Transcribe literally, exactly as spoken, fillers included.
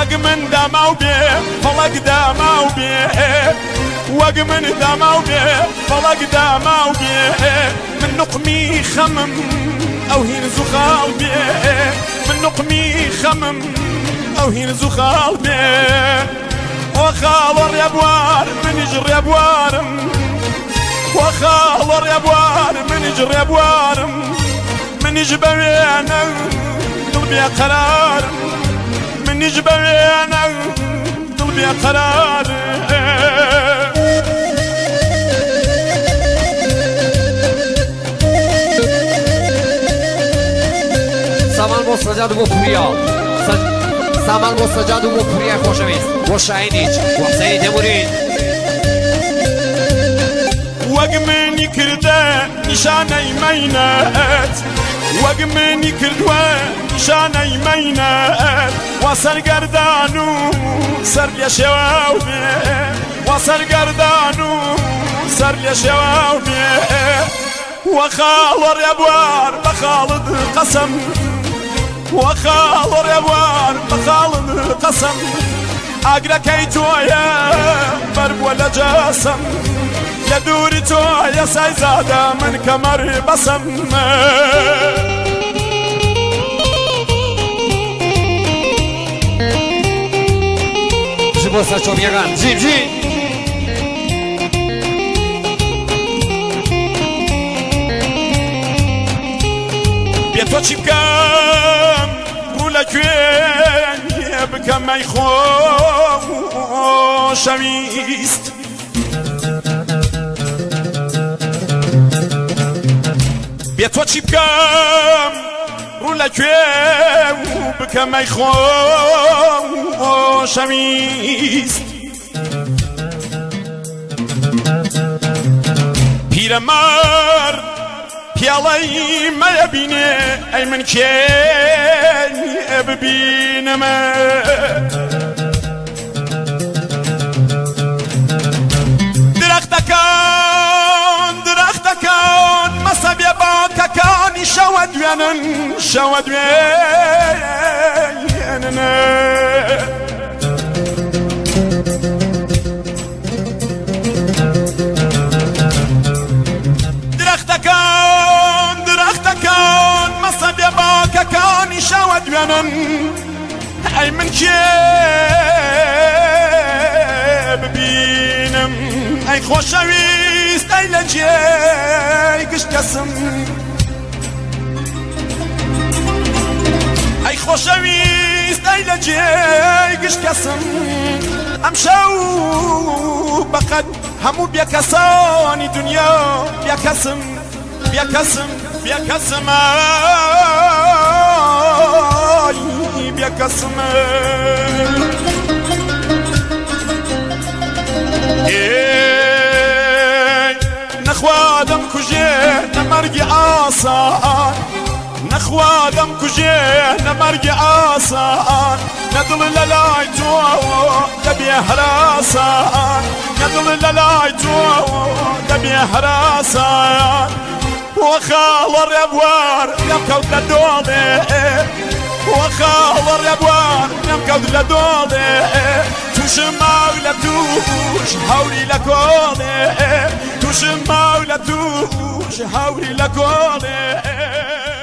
وەک من دەما و بێ فەڵەک دەما و بێ وەک من دەما و بێ فەڵەک دەما و بێ من نقمی خەمم ئەو هینز و خاڵ بێ من نقمی خەمم ئەو هینز و خاڵ بێ وەخاڵە ڕێبوار منیش ڕێبوارم وەخاڵە ڕێبوار منیش ڕێبوارم منیش بەوێنە دڵ بێ قەرارم منیش بەوێنە دڵ بێ قەرارم سامان بۆ سەجاد و بۆ پوریا سامان بۆ سەجاد و بۆ پوریای خۆشەویست بۆ شاهینیچ بۆ حسەینی تێمورین وەک منی کردە نیشانەی مەینەت وەک منی کردووە نیشانەی مەینەت وا سەرگەردان و سەر لێ شێواو بێ وا سەرگەردان و سەر لێ شێواو بێ وەخاڵە ڕێبوار بە خاڵت قەسەم وەخاڵە ڕێبوار بە خاڵت قەسەم ئاگرەکەی تۆیە بەربووە لە جەسەم لە دووری تۆیە سایزادە من کەمەڕ بەسەم ji bo sەرچۆمیەکان بژی بژی بێ تۆ چی بکەم ڕوو لە کوێنێ بکەم ئەی خۆشەویست بێ تۆ چی بکەم ڕوو لە کوێ بکەم ئەی خۆشەویست پیرەمەرد پیاڵەی مەیە بینێ ئەی من کێ ببینەمە درەختەکان درەختەکان مەسە بێباکەکانی شەوە دوێنن شەوە دوێنن درەختەکان درەختەکان مەسە بێباکەکانی شەوە دوێنن ئەی من کێ ببینم ئەی خۆشەویست ئەی لە جێی گشت کەسم ئەی خۆشەویست ئەی لە جێی گشت کەسم ئەمشەو بەقەد هەموو بێکەسانی دنیا بێکەسم بێکەسم بێکەسم ئای بێکەسم نەخوادەم کوژێ نەمەرگی ئاسان نەخوادەم کوژێ نەمەرگی ئاسان نەدڵ لە لای تۆ دەبێ هەراسان نەدڵ لە لای تۆ دەبێ هەراسان وەخاڵە ڕێبوار لەم کەوت لە دۆڵێ وەخاڵە ڕێبوار لەم کەوت لە دۆڵێ تووشم ماو لە تووش هەوری لە کۆڵێ تووشم ماو لە تووش هەوری لە کۆڵێ